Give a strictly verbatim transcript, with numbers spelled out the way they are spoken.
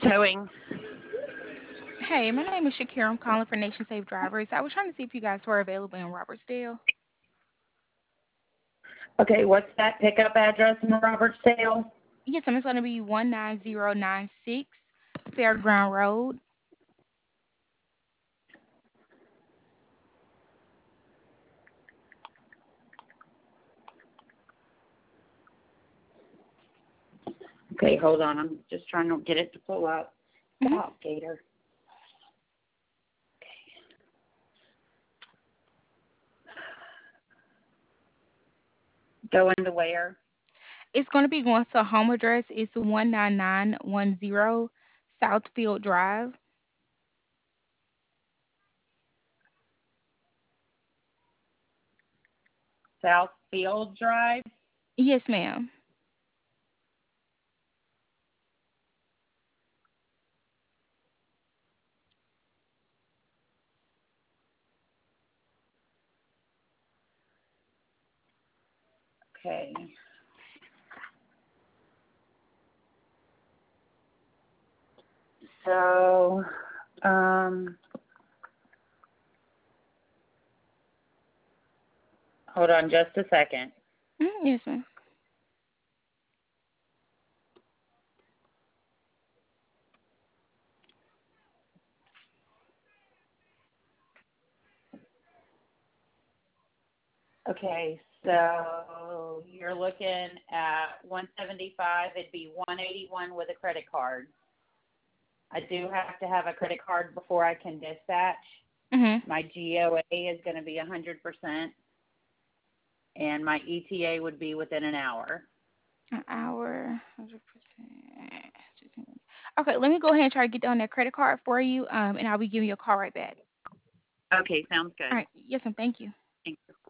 Towing. Hey, my name is Shakira. I'm calling for Nation Safe Drivers. I was trying to see if you guys were available in Robertsdale. Okay, what's that pickup address in Robertsdale? Yes, I'm. It's going to be one nine zero nine six Fairground Road. Okay, hold on. I'm just trying to get it to pull up. hmm Stop, Gator. Go into where? It's going to be going to a home address. It's one nine nine one zero Southfield Drive. Southfield Drive. Yes, ma'am. Okay. So, um, hold on just a second. Mhm, yes, ma'am. Okay, so you're looking at one seventy-five. It'd be one eighty-one with a credit card. I do have to have a credit card before I can dispatch. Mhm. My G O A is going to be one hundred percent, and my E T A would be within an hour. An hour, hundred percent. Okay, let me go ahead and try to get down that credit card for you. Um, and I'll be giving you a call right back. Okay, sounds All good. right. Yes, ma'am. Thank you. Thank you.